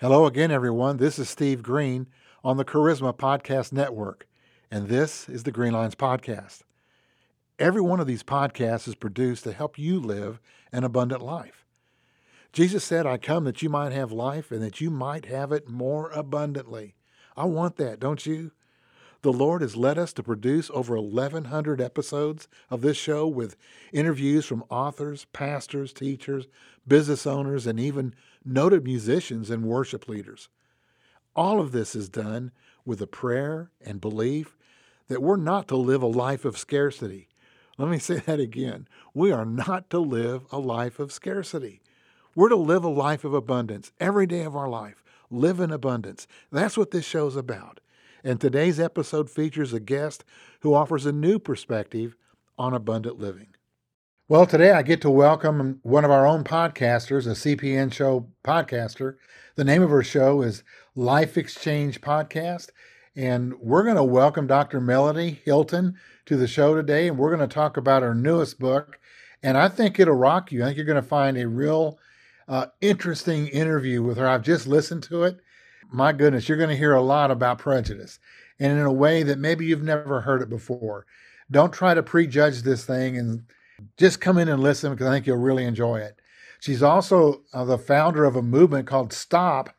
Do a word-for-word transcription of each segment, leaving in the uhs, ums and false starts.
Hello again, everyone. This is Steve Green on the Charisma Podcast Network, and this is the Green Lines Podcast. Every one of these podcasts is produced to help you live an abundant life. Jesus said, I come that you might have life and that you might have it more abundantly. I want that, don't you? The Lord has led us to produce over eleven hundred episodes of this show with interviews from authors, pastors, teachers, business owners, and even noted musicians and worship leaders. All of this is done with a prayer and belief that we're not to live a life of scarcity. Let me say that again. We are not to live a life of scarcity. We're to live a life of abundance every day of our life. Live in abundance. That's what this show's about. And today's episode features a guest who offers a new perspective on abundant living. Well, today I get to welcome one of our own podcasters, a C P N show podcaster. The name of her show is Life Exchange Podcast. And we're going to welcome Doctor Melody Hilton to the show today. And we're going to talk about her newest book. And I think it'll rock you. I think you're going to find a real uh, interesting interview with her. I've just listened to it. My goodness, you're going to hear a lot about prejudice, and in a way that maybe you've never heard it before. Don't try to prejudge this thing and just come in and listen, because I think you'll really enjoy it. She's also uh, the founder of a movement called Stop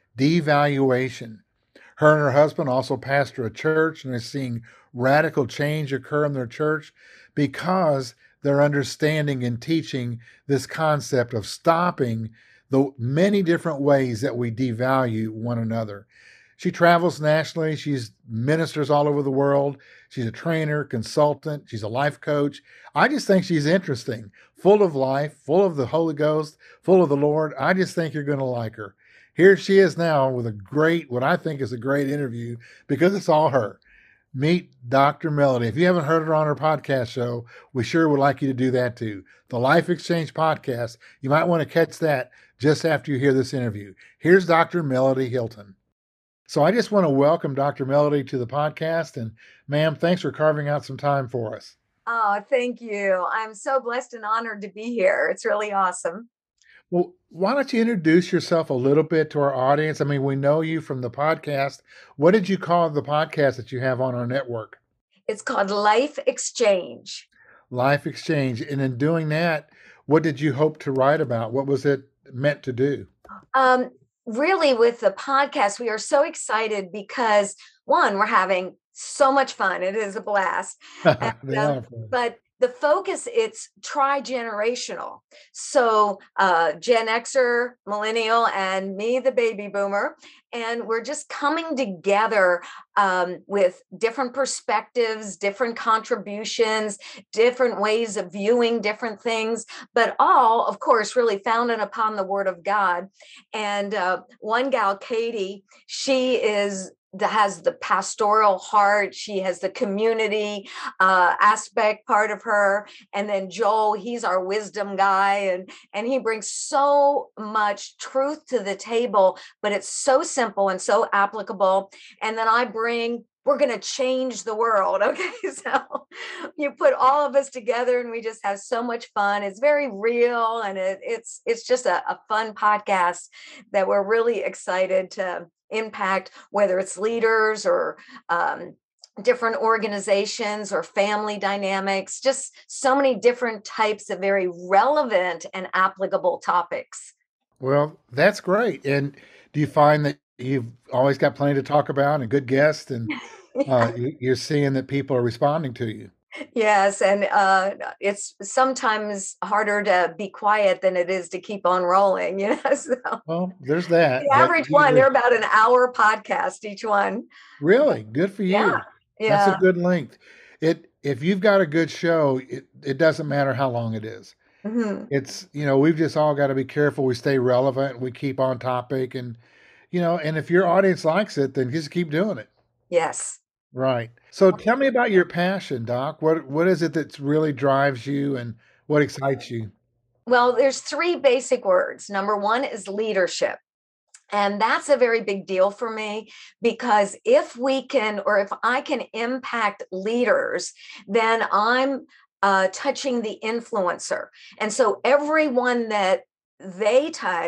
Devaluation. Her and her husband also pastor a church, and they're seeing radical change occur in their church because they're understanding and teaching this concept of stopping the many different ways that we devalue one another. She travels nationally. She's ministers all over the world. She's a trainer, consultant. She's a life coach. I just think she's interesting, full of life, full of the Holy Ghost, full of the Lord. I just think you're going to like her. Here she is now with a great, what I think is a great interview, because it's all her. Meet Doctor Melody. If you haven't heard her on her podcast show, we sure would like you to do that too. The Life Exchange Podcast. You might want to catch that just after you hear this interview. Here's Doctor Melody Hilton. So I just want to welcome Doctor Melody to the podcast. And ma'am, thanks for carving out some time for us. Oh, thank you. I'm so blessed and honored to be here. It's really awesome. Well, why don't you introduce yourself a little bit to our audience? I mean, we know you from the podcast. What did you call the podcast that you have on our network? It's called Life Exchange. Life Exchange. And in doing that, what did you hope to write about? What was it meant to do? Um, really, with the podcast, we are so excited because, one, we're having so much fun. It is a blast. and, um, but the focus, it's tri-generational. So uh, Gen Xer, millennial, and me, the baby boomer. And we're just coming together um, with different perspectives, different contributions, different ways of viewing different things, but all, of course, really founded upon the Word of God. And uh, one gal, Katie, she is that has the pastoral heart. She has the community uh, aspect part of her. And then Joel, he's our wisdom guy. And, and he brings so much truth to the table, but it's so simple and so applicable. And then I bring we're going to change the world. Okay. So you put all of us together and we just have so much fun. It's very real. And it, it's, it's just a, a fun podcast that we're really excited to impact, whether it's leaders or um, different organizations or family dynamics, just so many different types of very relevant and applicable topics. Well, that's great. And do you find that you've always got plenty to talk about and good guests, and uh, you're seeing that people are responding to you? Yes. And uh, it's sometimes harder to be quiet than it is to keep on rolling, you know? So, well, there's that. The average usually, one, they're about an hour podcast, each one. Really? Good for you. Yeah. Yeah. That's a good length. It If you've got a good show, it, it doesn't matter how long it is. Mm-hmm. It's, you know, we've just all got to be careful. We stay relevant. We keep on topic. And, you know, and if your audience likes it, then just keep doing it. Yes. Right. So tell me about your passion, Doc. What What is it that really drives you and what excites you? Well, there's three basic words. Number one is leadership. And that's a very big deal for me, because if we can, or if I can impact leaders, then I'm uh, touching the influencer. And so everyone that they touch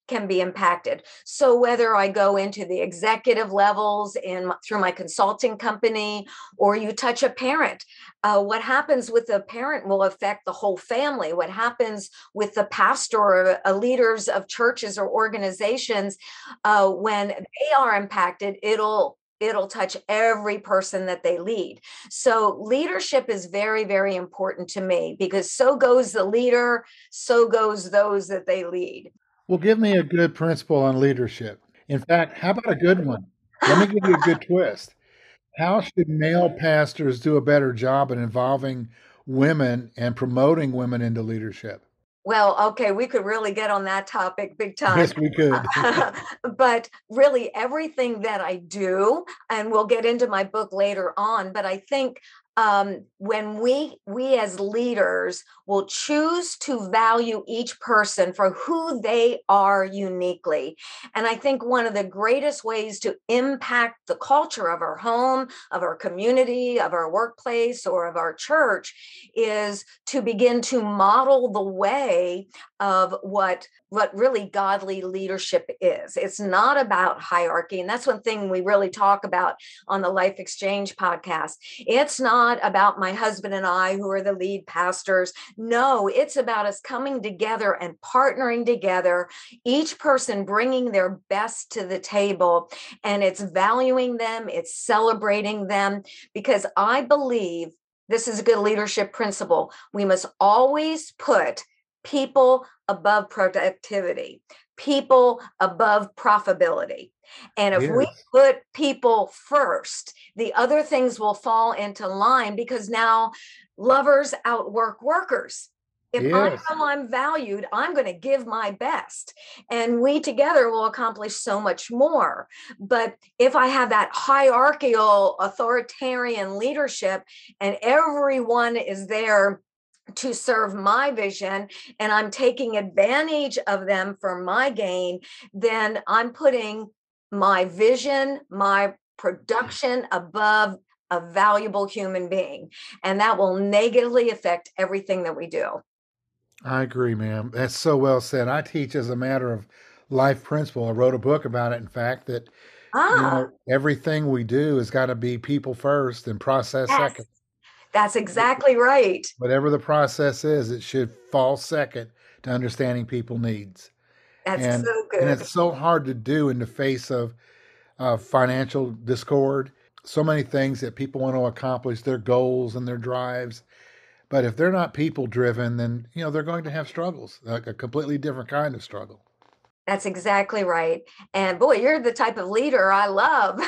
can be impacted. So whether I go into the executive levels in through my consulting company, or you touch a parent, uh, what happens with the parent will affect the whole family. What happens with the pastor or uh, leaders of churches or organizations, uh, when they are impacted, it'll it'll touch every person that they lead. So leadership is very, very important to me, because so goes the leader, so goes those that they lead. Well, give me a good principle on leadership. In fact, how about a good one? Let me give you a good twist. How should male pastors do a better job in involving women and promoting women into leadership? Well, okay, we could really get on that topic big time. Yes, we could. But really, everything that I do, and we'll get into my book later on, but I think um, when we we as leaders will choose to value each person for who they are uniquely. And I think one of the greatest ways to impact the culture of our home, of our community, of our workplace, or of our church is to begin to model the way of what what really godly leadership is. It's not about hierarchy. And that's one thing we really talk about on the Life Exchange podcast. It's not about my husband and I, who are the lead pastors. No, it's about us coming together and partnering together, each person bringing their best to the table. And it's valuing them, it's celebrating them, because I believe this is a good leadership principle. We must always put people above productivity, people above profitability. And if we Yes. put people first, the other things will fall into line, because now lovers outwork workers. If I Yes. know I'm valued, I'm going to give my best, and we together will accomplish so much more. But if I have that hierarchical, authoritarian leadership, and everyone is there to serve my vision, and I'm taking advantage of them for my gain, then I'm putting my vision, my production above a valuable human being. And that will negatively affect everything that we do. I agree, ma'am. That's so well said. I teach as a matter of life principle. I wrote a book about it, in fact, that, you Ah, know, everything we do has got to be people first and process yes, second. that's exactly right. Whatever the process is, it should fall second to understanding people needs. That's And so and good. it's so hard to do in the face of uh, financial discord. So many things that people want to accomplish, their goals and their drives. But if they're not people driven, then you know they're going to have struggles, like a completely different kind of struggle. That's exactly right. And boy, you're the type of leader I love.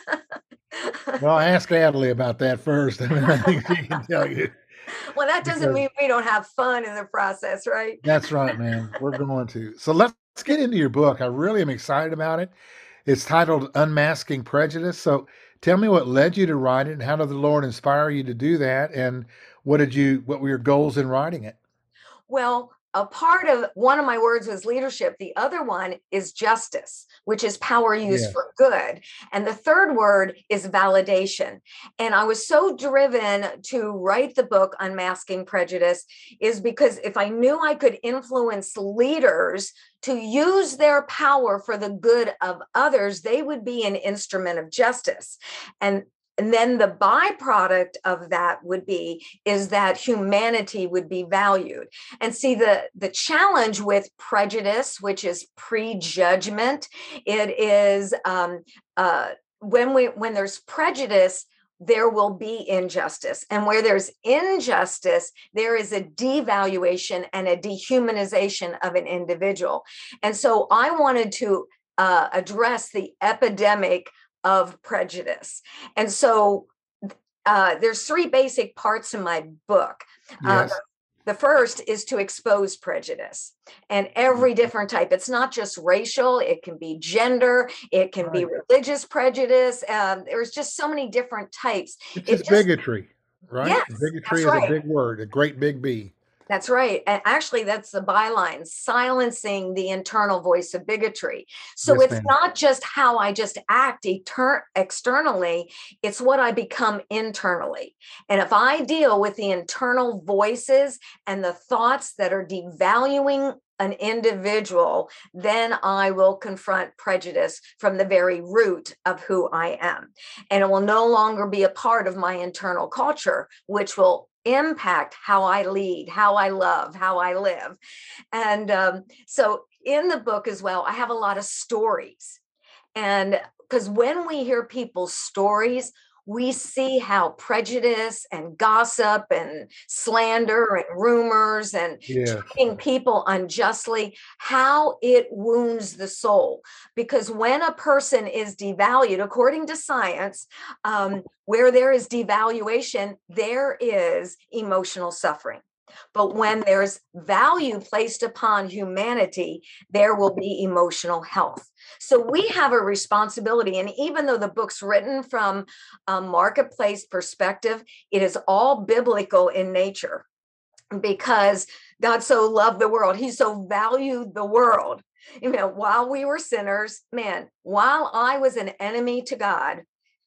Well, ask Natalie about that first, and I think she can tell you. Well, that doesn't Because mean we don't have fun in the process, right? that's right, man. We're going to. So let's get into your book. I really am excited about it. It's titled Unmasking Prejudice. So tell me what led you to write it, and how did the Lord inspire you to do that? And what did you what were your goals in writing it? Well, a part of one of my words was leadership. The other one is justice, which is power used Yes. for good. And the third word is validation. And I was so driven to write the book Unmasking Prejudice is because if I knew I could influence leaders to use their power for the good of others, they would be an instrument of justice. And and then the byproduct of that would be is that humanity would be valued. And see, the, the challenge with prejudice, which is prejudgment, it is um, uh, when we when there's prejudice, there will be injustice. And where there's injustice, there is a devaluation and a dehumanization of an individual. And so I wanted to uh, address the epidemic of prejudice. And so uh, there's three basic parts in my book. Uh, Yes. the first is to expose prejudice and every different type. It's not just racial, it can be gender, it can be Right. religious prejudice. Um, there's just so many different types. It's It just just, bigotry, right? yes, Bigotry that's is a right. big word, a great big B. That's right. And actually, that's the byline, silencing the internal voice of bigotry. So Yes, it's ma'am. not just how I just act etern- externally, it's what I become internally. And if I deal with the internal voices and the thoughts that are devaluing an individual, then I will confront prejudice from the very root of who I am. And it will no longer be a part of my internal culture, which will impact how I lead, how I love, how I live. And um, so in the book as well, I have a lot of stories. And because when we hear people's stories, we see how prejudice and gossip and slander and rumors and Yes. treating people unjustly, how it wounds the soul. Because when a person is devalued, according to science, um, where there is devaluation, there is emotional suffering. But when there's value placed upon humanity, there will be emotional health. So we have a responsibility. And even though the book's written from a marketplace perspective, it is all biblical in nature, because God so loved the world. He so valued the world. You know, while we were sinners, man, while I was an enemy to God,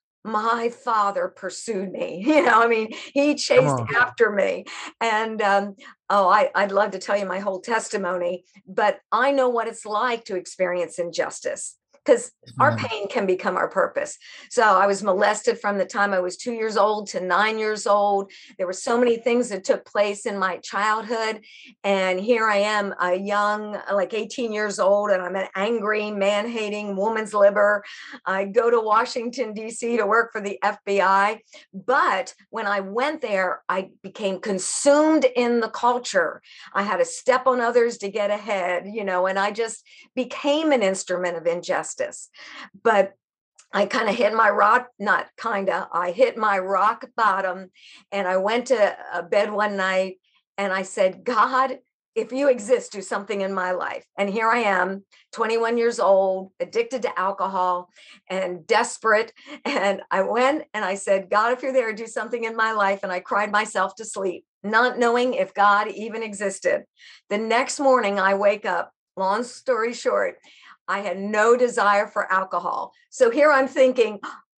my Father pursued me. You know, I mean, he chased after me. And um, oh, I, I'd love to tell you my whole testimony, but I know what it's like to experience injustice, because our pain can become our purpose. So I was molested from the time I was two years old to nine years old. There were so many things that took place in my childhood. And here I am, a young, like eighteen years old, and I'm an angry, man-hating, woman's liber. I go to Washington, D C to work for the F B I. But when I went there, I became consumed in the culture. I had to step on others to get ahead, you know, and I just became an instrument of injustice. But I kind of hit my rock, not kind of, I hit my rock bottom, and I went to bed one night and I said, God, if you exist, do something in my life. And here I am, twenty-one years old, addicted to alcohol and desperate. And I went and I said, God, if you're there, do something in my life. And I cried myself to sleep, not knowing if God even existed. The next morning I wake up, long story short, I had no desire for alcohol. So here I'm thinking,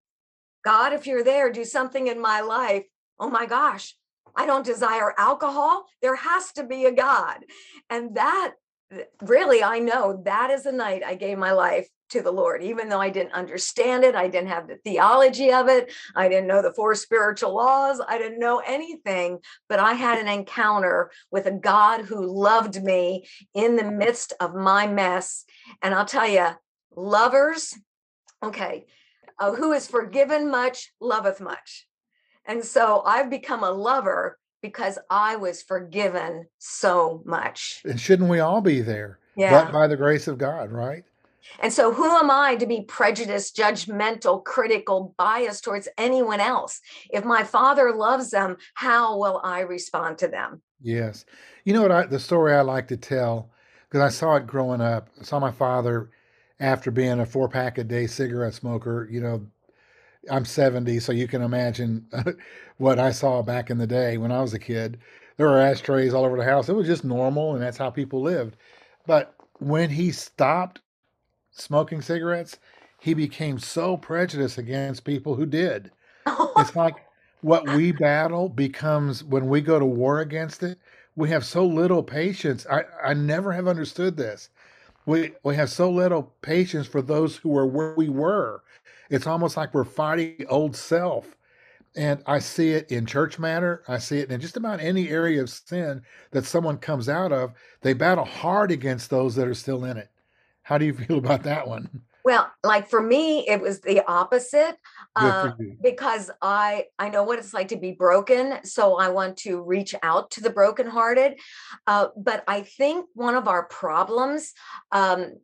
God, if you're there, do something in my life. Oh my gosh, I don't desire alcohol. There has to be a God. And that really, I know that is the night I gave my life to the Lord, even though I didn't understand it. I didn't have the theology of it. I didn't know the four spiritual laws. I didn't know anything, but I had an encounter with a God who loved me in the midst of my mess. And I'll tell you, lovers, okay, uh, who is forgiven much, loveth much. And so I've become a lover because I was forgiven so much. And shouldn't we all be there? Yeah. But by the grace of God, right? And so who am I to be prejudiced, judgmental, critical, biased towards anyone else? If my Father loves them, how will I respond to them? Yes. You know what, I, the story I like to tell, because I saw it growing up. I saw my father, after being a four pack a day cigarette smoker. You know, I'm seventy, so you can imagine what I saw back in the day when I was a kid. There were ashtrays all over the house. It was just normal, and that's how people lived. But when he stopped smoking cigarettes, he became so prejudiced against people who did. It's like what we battle becomes, when we go to war against it, we have so little patience. I, I never have understood this. We we have so little patience for those who are where we were. It's almost like we're fighting old self. And I see it in church matter. I see it in just about any area of sin that someone comes out of. They battle hard against those that are still in it. How do you feel about that one? Well, like for me, it was the opposite, Good uh, for you. because I I know what it's like to be broken, so I want to reach out to the brokenhearted. Uh, but I think one of our problems, um,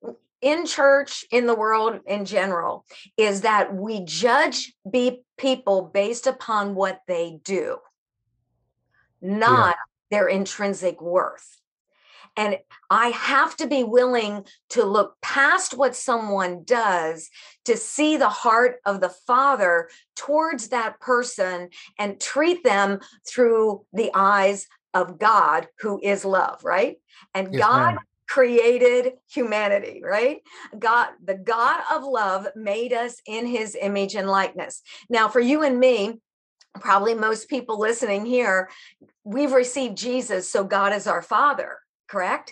in church, in the world in general, is that we judge be people based upon what they do, Yeah. not their intrinsic worth. And I have to be willing to look past what someone does to see the heart of the Father towards that person and treat them through the eyes of God, who is love, right? And Yes, God ma'am. created humanity, right? God, the God of love, made us in his image and likeness. Now, for you and me, probably most people listening here, we've received Jesus, so God is our Father. Correct?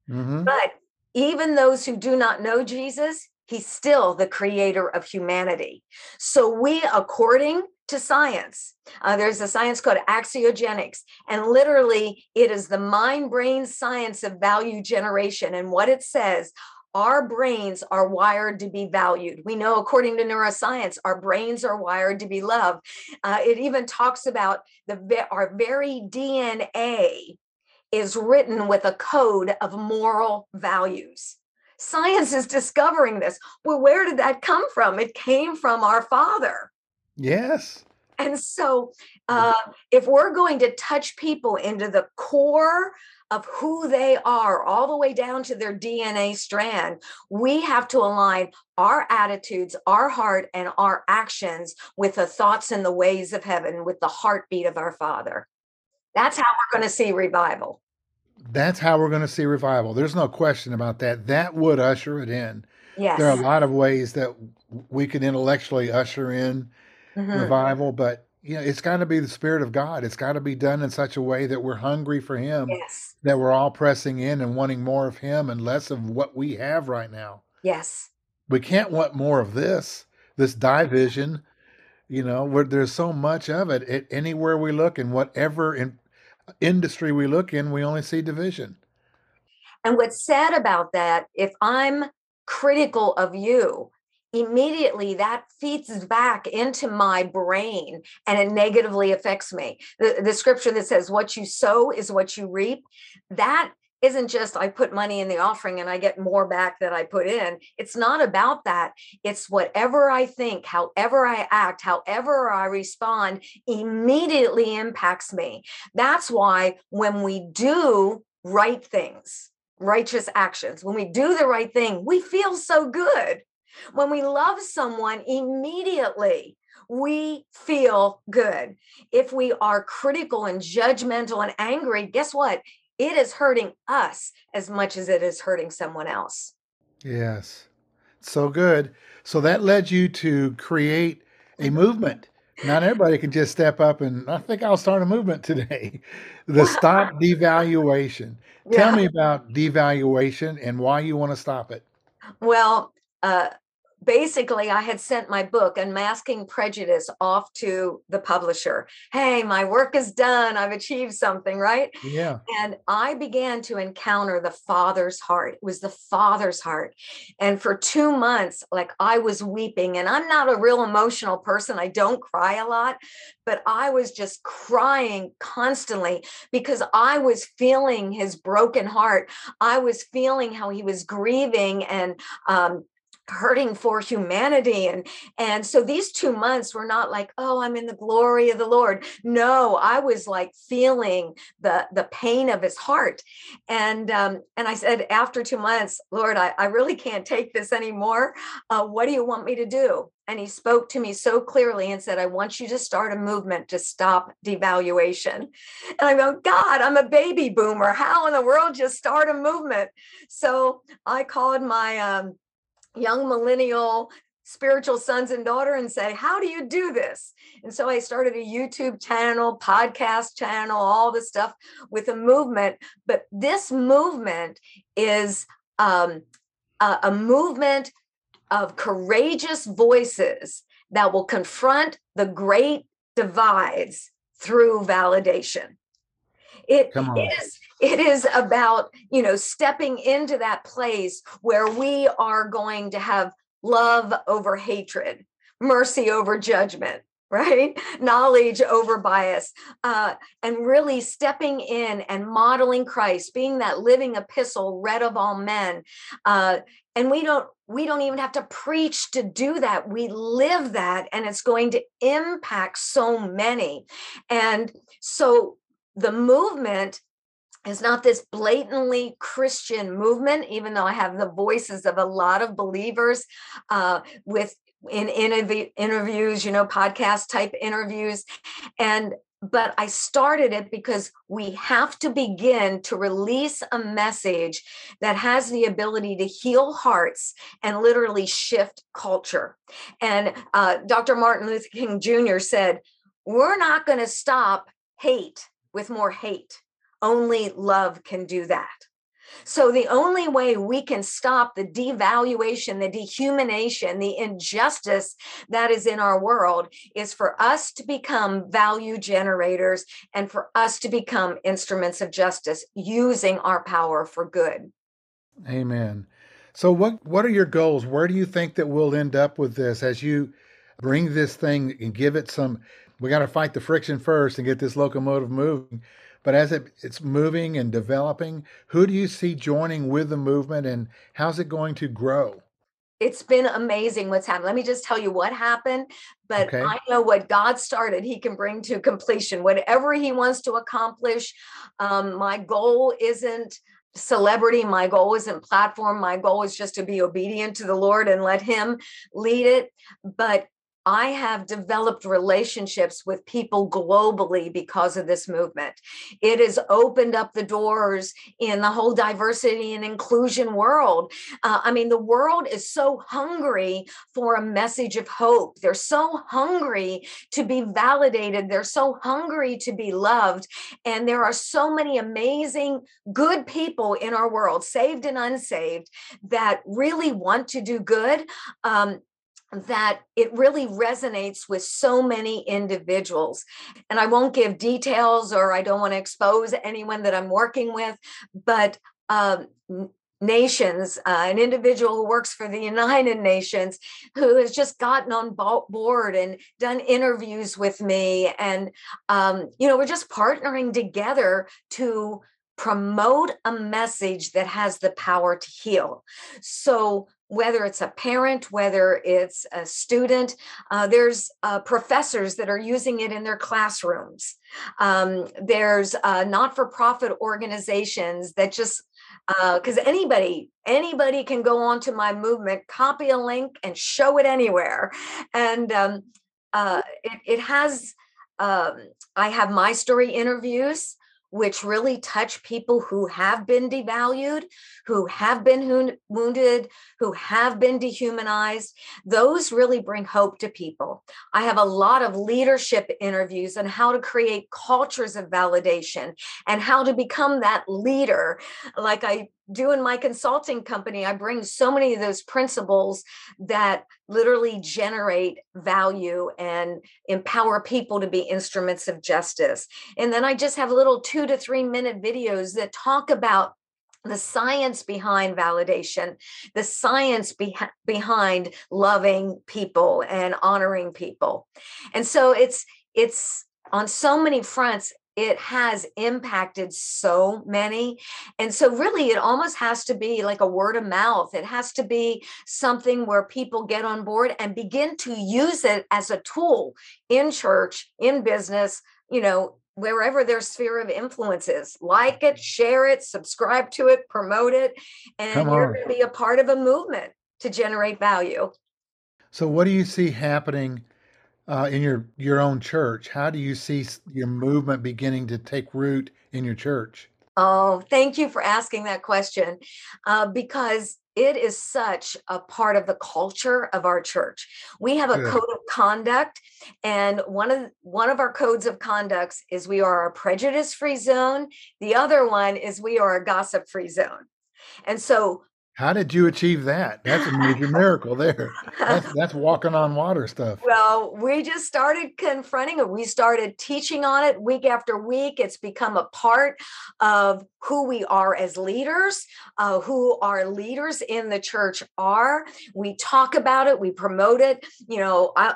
Mm-hmm. But even those who do not know Jesus, he's still the creator of humanity. So we, according to science, uh, there's a science called axiogenics, and literally it is the mind brain science of value generation. And what it says, our brains are wired to be valued. We know, according to neuroscience, our brains are wired to be loved. Uh, it even talks about the our very D N A is written with a code of moral values. Science is discovering this. Well, where did that come from? It came from our Father. Yes. And so, uh, if we're going to touch people into the core of who they are, all the way down to their D N A strand, we have to align our attitudes, our heart, and our actions with the thoughts and the ways of heaven, with the heartbeat of our Father. That's how we're going to see revival. That's how we're going to see revival. There's no question about that. That would usher it in. Yes. There are a lot of ways that we can intellectually usher in mm-hmm. revival, but you know, it's got to be the Spirit of God. It's got to be done in such a way that we're hungry for Him, yes. that we're all pressing in and wanting more of Him and less of what we have right now. Yes. We can't want more of this, this division, you know, where there's so much of it. it anywhere we look and whatever in, industry we look in, we only see division. And what's sad about that, if I'm critical of you, immediately that feeds back into my brain and it negatively affects me. The, the scripture that says what you sow is what you reap, that isn't just I put money in the offering and I get more back that I put in. It's not about that. It's whatever I think, however I act, however I respond immediately impacts me. That's why when we do right things, righteous actions, when we do the right thing, we feel so good. When we love someone, immediately we feel good. If we are critical and judgmental and angry, guess what? It is hurting us as much as it is hurting someone else. Yes. So good. So that led you to create a movement. Not everybody can just step up and I think I'll start a movement today. The Stop Devaluation. Yeah. Tell me about devaluation and why you want to stop it. Well, uh, basically, I had sent my book, Unmasking Prejudice, off to the publisher. Hey, my work is done. I've achieved something, right? Yeah. And I began to encounter the Father's heart. It was the Father's heart. And for two months, like I was weeping, and I'm not a real emotional person. I don't cry a lot, but I was just crying constantly because I was feeling his broken heart. I was feeling how he was grieving and, um, hurting for humanity. And, and so these two months were not like, oh, I'm in the glory of the Lord. No, I was like feeling the, the pain of his heart. And, um, and I said, after two months, Lord, I, I really can't take this anymore. Uh, what do you want me to do? And he spoke to me so clearly and said, I want you to start a movement to stop devaluation. And I go, God, I'm a baby boomer. How in the world just start a movement? So I called my, um, young millennial spiritual sons and daughter and say, how do you do this? And so I started a YouTube channel, podcast channel, all this stuff with a movement. But this movement is um, a, a movement of courageous voices that will confront the great divides through validation. It, it is it is about, you know, stepping into that place where we are going to have love over hatred, mercy over judgment, right? Knowledge over bias, uh, and really stepping in and modeling Christ, being that living epistle read of all men. Uh, and we don't we don't even have to preach to do that. We live that, and it's going to impact so many. And so the movement is not this blatantly Christian movement, even though I have the voices of a lot of believers uh, with in interv- interviews, you know, podcast type interviews. And but I started it because we have to begin to release a message that has the ability to heal hearts and literally shift culture. And uh, Doctor Martin Luther King Junior said, we're not going to stop hate with more hate. Only love can do that. So the only way we can stop the devaluation, the dehumanization, the injustice that is in our world is for us to become value generators and for us to become instruments of justice using our power for good. Amen. So what what are your goals? Where do you think that we'll end up with this as you bring this thing and give it some, we got to fight the friction first and get this locomotive moving. But as it, it's moving and developing, who do you see joining with the movement and how's it going to grow? It's been amazing what's happened. Let me just tell you what happened, but Okay. I know what God started, he can bring to completion. Whatever he wants to accomplish, um, my goal isn't celebrity. My goal isn't platform. My goal is just to be obedient to the Lord and let him lead it. But I have developed relationships with people globally because of this movement. It has opened up the doors in the whole diversity and inclusion world. Uh, I mean, the world is so hungry for a message of hope. They're so hungry to be validated. They're so hungry to be loved. And there are so many amazing, good people in our world, saved and unsaved, that really want to do good. Um, that it really resonates with so many individuals. And I won't give details or I don't want to expose anyone that I'm working with, but um, nations, uh, an individual who works for the United Nations who has just gotten on board and done interviews with me. And, um, you know, we're just partnering together to promote a message that has the power to heal. So whether it's a parent, whether it's a student, uh, there's uh, professors that are using it in their classrooms. Um, there's uh, not-for-profit organizations that just, because uh, anybody, anybody can go onto my movement, copy a link and show it anywhere. And um, uh, it, it has, um, I have my story interviews, which really touch people who have been devalued, who have been wounded, who have been dehumanized. Those really bring hope to people. I have a lot of leadership interviews on how to create cultures of validation and how to become that leader. Like I do in my consulting company, I bring so many of those principles that literally generate value and empower people to be instruments of justice. And then I just have little two to three minute videos that talk about the science behind validation, the science be- behind loving people and honoring people. And so it's it's on so many fronts. It has impacted so many. And so really it almost has to be like a word of mouth. It has to be something where people get on board and begin to use it as a tool in church, in business, you know, wherever their sphere of influence is. Like it, share it, subscribe to it, promote it, and you're going to be a part of a movement to generate value. So what do you see happening uh, in your, your own church? How do you see your movement beginning to take root in your church? Oh, thank you for asking that question, uh, because it is such a part of the culture of our church. We have a Good. Code of conduct, and one of one of our codes of conducts is we are a prejudice-free zone. The other one is we are a gossip-free zone. And so how did you achieve that? That's a major miracle there. That's that's walking on water stuff. Well, we just started confronting it. We started teaching on it week after week. It's become a part of who we are as leaders, uh, who our leaders in the church are. We talk about it. We promote it. You know, I,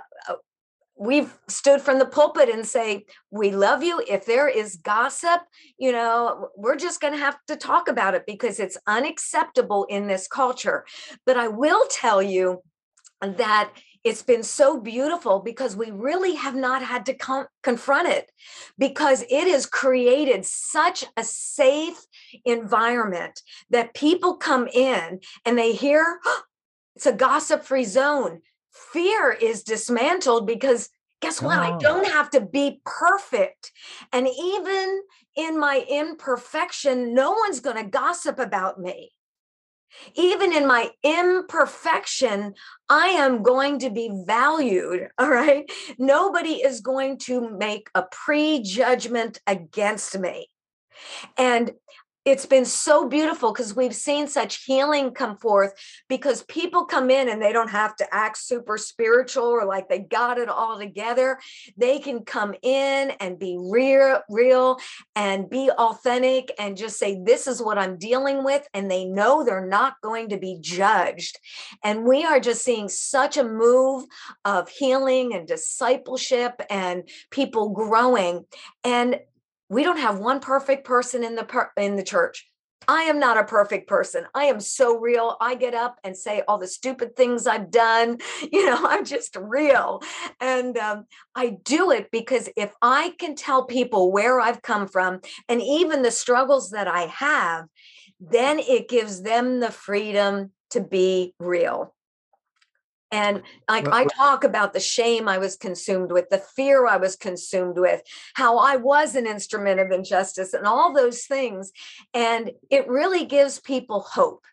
we've stood from the pulpit and say, we love you. If there is gossip, you know, we're just going to have to talk about it because it's unacceptable in this culture. But I will tell you that it's been so beautiful because we really have not had to com- confront it because it has created such a safe environment that people come in and they hear, oh, it's a gossip-free zone. Fear is dismantled because guess what? I don't have to be perfect. And even in my imperfection, no one's going to gossip about me. Even in my imperfection, I am going to be valued. All right. Nobody is going to make a prejudgment against me. And it's been so beautiful because we've seen such healing come forth, because people come in and they don't have to act super spiritual or like they got it all together. They can come in and be real, real and be authentic and just say, this is what I'm dealing with. And they know they're not going to be judged. And we are just seeing such a move of healing and discipleship and people growing. And we don't have one perfect person in the per- in the church. I am not a perfect person. I am so real. I get up and say all the stupid things I've done. You know, I'm just real. And um, I do it because if I can tell people where I've come from and even the struggles that I have, then it gives them the freedom to be real. And like I talk about the shame I was consumed with, the fear I was consumed with, how I was an instrument of injustice and all those things. And it really gives people hope.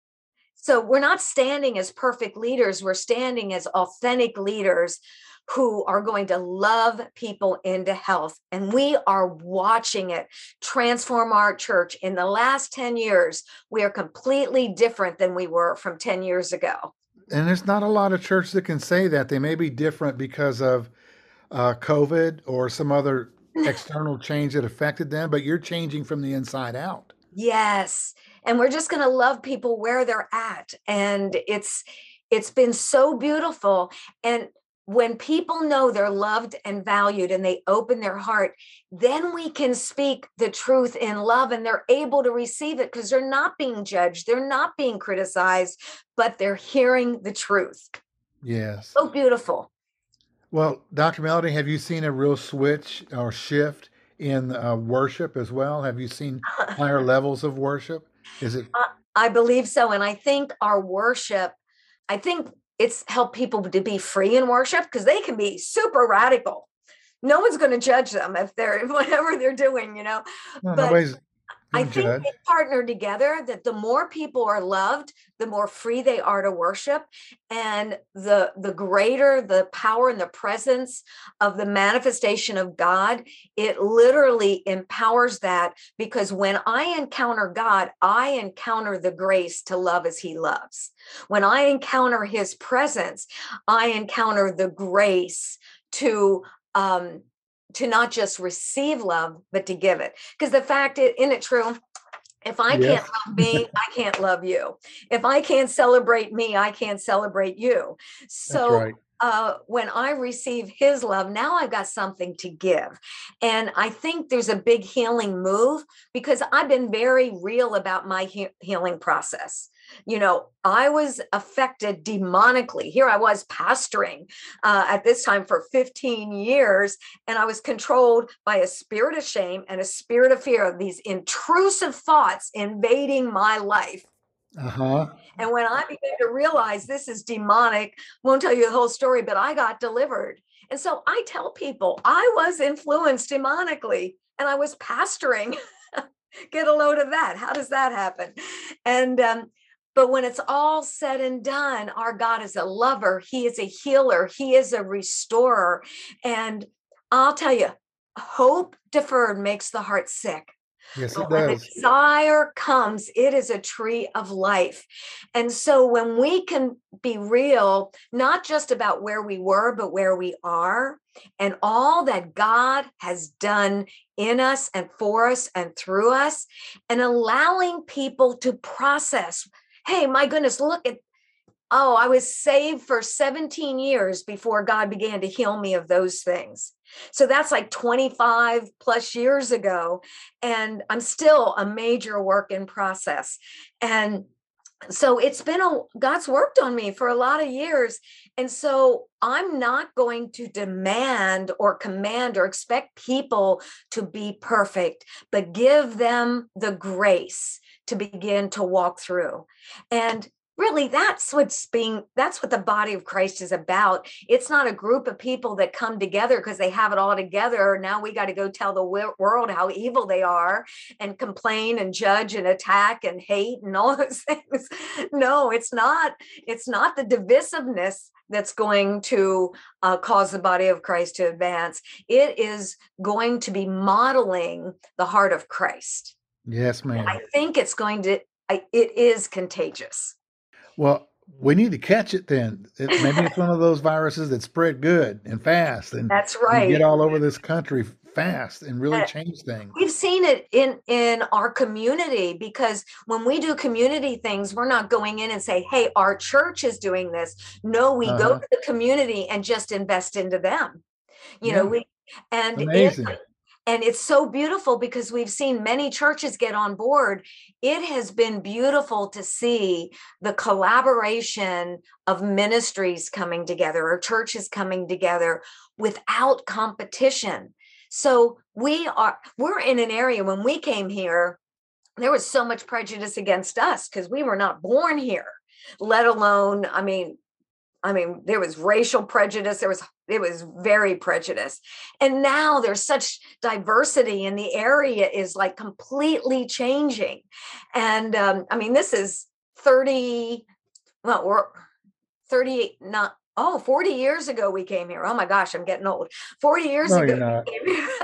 So we're not standing as perfect leaders. We're standing as authentic leaders who are going to love people into health. And we are watching it transform our church. In the last ten years, we are completely different than we were from ten years ago. And there's not a lot of churches that can say that. They may be different because of uh, COVID or some other external change that affected them, but you're changing from the inside out. Yes. And we're just going to love people where they're at. And it's it's been so beautiful. And when people know they're loved and valued and they open their heart, then we can speak the truth in love and they're able to receive it because they're not being judged. They're not being criticized, but they're hearing the truth. Yes. So beautiful. Well, Doctor Melody, have you seen a real switch or shift in uh, worship as well? Have you seen higher levels of worship? Is it? I, I believe so. And I think our worship, I think it's helped people to be free in worship because they can be super radical. No one's going to judge them if they're whatever they're doing, you know. No, but nobody's I going to think judge. they partner together that the more people are loved, the more free they are to worship. And the, the greater the power and the presence of the manifestation of God, it literally empowers that, because when I encounter God, I encounter the grace to love as he loves. When I encounter his presence, I encounter the grace to um, to not just receive love, but to give it. Because the fact is, isn't it true? If I Yes. can't love me, I can't love you. If I can't celebrate me, I can't celebrate you. So That's right. uh, when I receive his love, now I've got something to give. And I think there's a big healing move because I've been very real about my he- healing process. You know, I was affected demonically. Here I was pastoring uh, at this time for fifteen years, and I was controlled by a spirit of shame and a spirit of fear, these intrusive thoughts invading my life. Uh-huh. And when I began to realize this is demonic, won't tell you the whole story, but I got delivered. And so I tell people I was influenced demonically and I was pastoring. Get a load of that. How does that happen? And um, but when it's all said and done, our God is a lover. He is a healer. He is a restorer. And I'll tell you, hope deferred makes the heart sick. Yes, But it when the does. desire comes, it is a tree of life. And so when we can be real, not just about where we were, but where we are, and all that God has done in us and for us and through us, and allowing people to process, hey, my goodness, look at, oh, I was saved for seventeen years before God began to heal me of those things. So that's like twenty-five plus years ago. And I'm still a major work in process. And so it's been a, God's worked on me for a lot of years. And so I'm not going to demand or command or expect people to be perfect, but give them the grace to begin to walk through. And really, that's what's being, that's what the body of Christ is about. It's not a group of people that come together because they have it all together. Now we got to go tell the world how evil they are and complain and judge and attack and hate and all those things. No, it's not. It's not the divisiveness that's going to uh, cause the body of Christ to advance. It is going to be modeling the heart of Christ. Yes, ma'am. I think it's going to, I, it is contagious. Well, we need to catch it then. It, maybe it's one of those viruses that spread good and fast, and That's we get right. all over this country fast and really Uh, change things. We've seen it in in our community, because when we do community things, we're not going in and say, hey, our church is doing this. No, we go Uh-huh. to the community and just invest into them. You know, Yeah. we and it Amazing. and it's so beautiful because we've seen many churches get on board. It has been beautiful to see the collaboration of ministries coming together, or churches coming together without competition. So we are, we're in an area, when we came here, there was so much prejudice against us because we were not born here, let alone, I mean, I mean, there was racial prejudice. There was, it was very prejudiced. And now there's such diversity, and the area is like completely changing. And um, I mean, this is thirty, well, we're thirty-eight, not, oh, forty years ago we came here. Oh my gosh, I'm getting old. forty years No, ago you're not. we came here.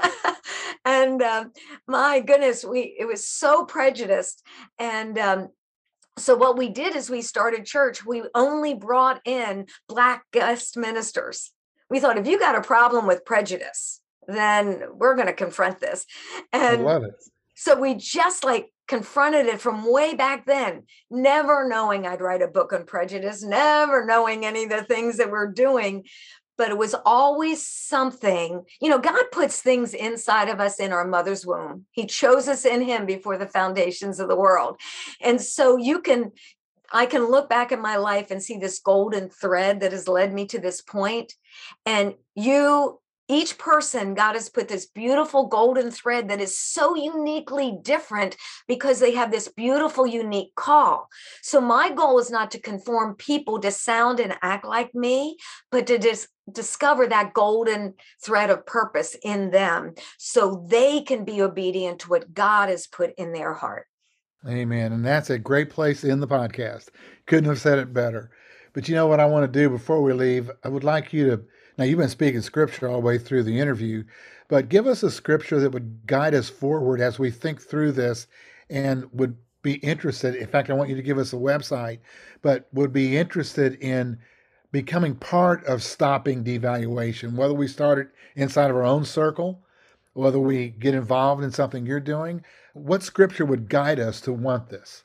And um, my goodness, we, it was so prejudiced. And um, so what we did is we started church. We only brought in Black guest ministers. We thought, if you got a problem with prejudice, then we're going to confront this. I And love it. so we just like confronted it from way back then, never knowing I'd write a book on prejudice, never knowing any of the things that we're doing. But it was always something, you know, God puts things inside of us in our mother's womb. He chose us in him before the foundations of the world. And so you can, I can look back at my life and see this golden thread that has led me to this point. And you, each person, God has put this beautiful golden thread that is so uniquely different because they have this beautiful, unique call. So my goal is not to conform people to sound and act like me, but to just discover that golden thread of purpose in them so they can be obedient to what God has put in their heart. Amen. And that's a great place to end the podcast. Couldn't have said it better. But you know what I want to do before we leave? I would like you to, now you've been speaking scripture all the way through the interview, but give us a scripture that would guide us forward as we think through this, and would be interested. In fact, I want you to give us a website, but would be interested in becoming part of stopping devaluation, whether we start it inside of our own circle, whether we get involved in something you're doing. What scripture would guide us to want this?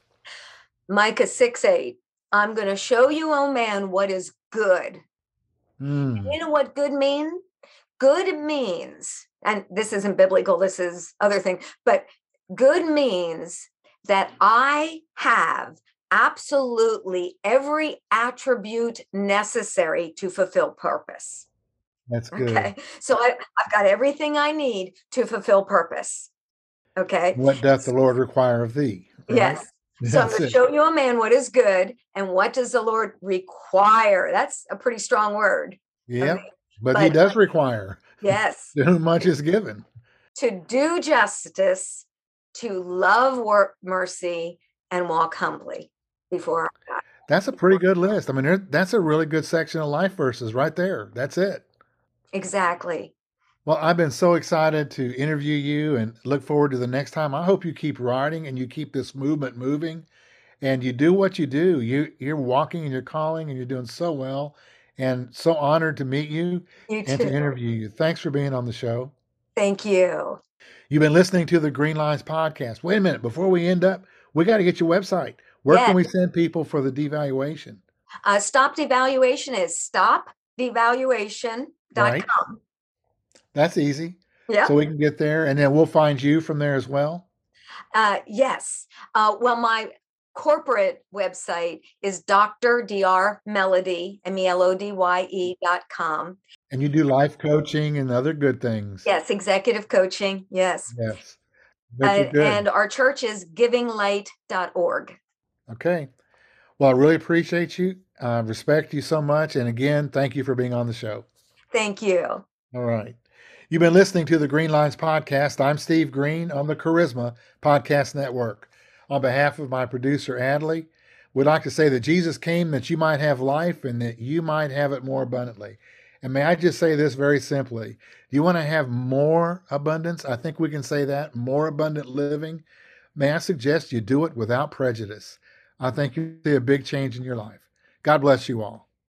Micah six eight. I'm going to show you, oh man, what is good. Mm. You know what good means? Good means, and this isn't biblical, this is other thing, but good means that I have absolutely every attribute necessary to fulfill purpose. That's good. Okay. So I, I've got everything I need to fulfill purpose. Okay. What doth the Lord require of thee? Right? Yes. So I'm going to show you, a man, what is good, and what does the Lord require? That's a pretty strong word. Yeah, okay. but, but he does require. Yes. To whom much is given. To do justice, to love work, mercy, and walk humbly before our God. That's a pretty good list. I mean, there, that's a really good section of life verses right there. That's it. Exactly. Well, I've been so excited to interview you and look forward to the next time. I hope you keep writing and you keep this movement moving, and you do what you do. You, you're walking and you're calling, and you're doing so well, and so honored to meet you, you and to interview you. Thanks for being on the show. Thank you. You've been listening to the Green Lines podcast. Wait a minute. Before we end up, we got to get your website. Where yes. can we send people for the devaluation? Uh, stop devaluation is stop devaluation dot com. Right. That's easy. Yeah. So we can get there, and then we'll find you from there as well. Uh, yes. Uh, well, my corporate website is Doctor Dr Melody, M E L O D Y E dot com. And you do life coaching and other good things. Yes, executive coaching. Yes. Yes. Uh, and our church is giving light dot org. Okay. Well, I really appreciate you. I uh, respect you so much. And again, thank you for being on the show. Thank you. All right. You've been listening to the Green Lines podcast. I'm Steve Green on the Charisma Podcast Network. On behalf of my producer, Adley, we'd like to say that Jesus came that you might have life and that you might have it more abundantly. And may I just say this very simply. Do you want to have more abundance? I think we can say that. More abundant living, may I suggest you do it without prejudice. I think you'll see a big change in your life. God bless you all.